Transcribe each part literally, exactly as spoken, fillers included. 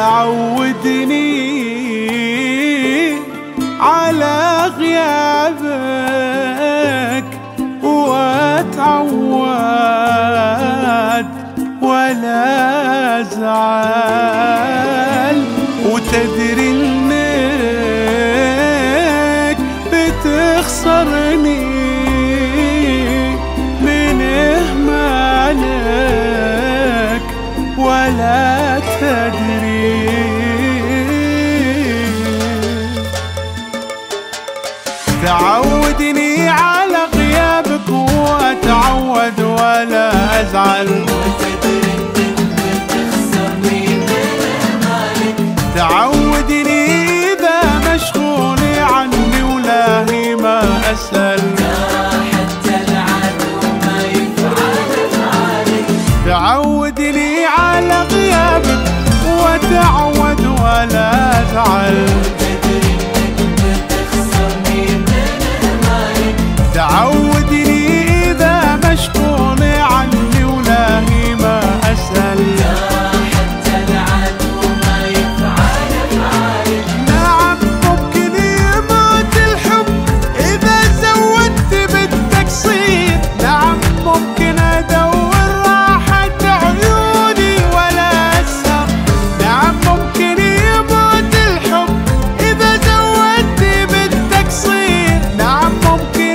تعودني على غيابك واتعود ولا ازعل، وتدري انك بتخسرني من اهمالك ولا تدري. تعودني على غيابك واتعود ولا ازعل، وتدري انك بتخسرني من اهمالك. تعودني اذا مشغول عني ولاهي ما اسال، حتى العدو ما يفعل افعالك. تعودني على غيابك واتعود ولا ازعل، تعودني إذا مشغول عني ولاهي ما أسأل، حتى العدو ما يفعل افعالك. نعم ممكن يموت الحب إذا زودت بالتقصير، نعم ممكن أدور راحة عيوني ولا أسهر، نعم ممكن يموت الحب إذا زودت بالتقصير، نعم ممكن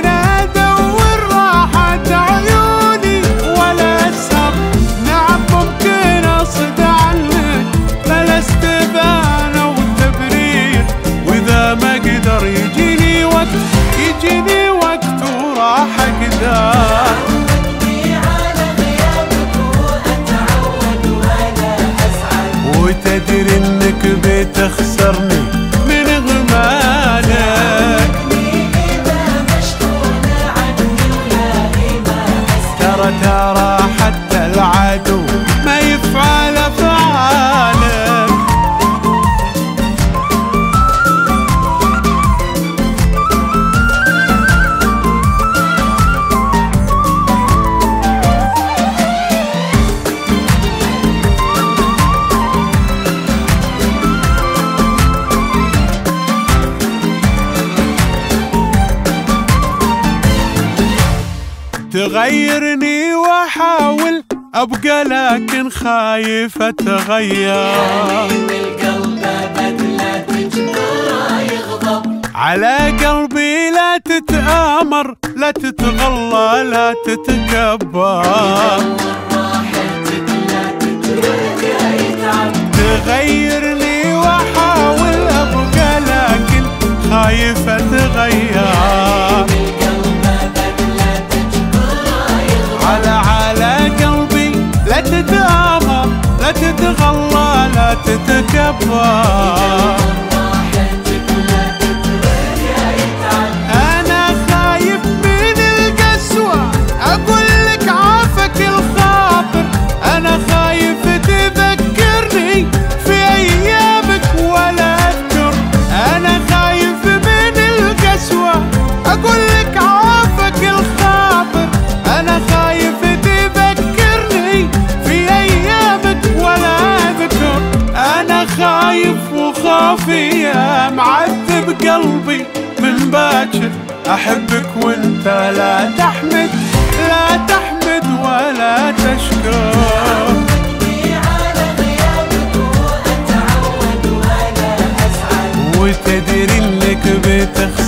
يجيني وقت يجيني وقت وراح اقدر. تعودني على غيابك واتعود ولا ازعل، وتدري انك بتخسرني من غمالك، اذا مشغول عني ولاهي ما اسال، ترى ترى حتى العدو ما يفعل افعالك. تغيرني واحاول ابقى لكن خايف اتغير، القلب بدله تجبره يغضب، على قلبي لا تتآمر لا تتغلى لا تتكبر، راحتك لا تتركه يتعب. تغيرني واحاول ابقى لكن خايف اتغير، على على قلبي لا تتآمر لا تتغلى لا تتكبر، أنا خايف من القسوة أقول لك عافك الخاطر، أنا خايف تذكرني في أيامك ولا أذكر، أنا خايف من القسوة أقول لك عافك الخاطر، أنا خايف تذكرني في أيامك ولا أذكر، أنا خايف وخافي يا معذب قلبي من باكر، أحبك وانت لا تحمد لا تحمد ولا تشكر. تعودني على غيابك واتعود ولا ازعل، وتدري انك بتخسر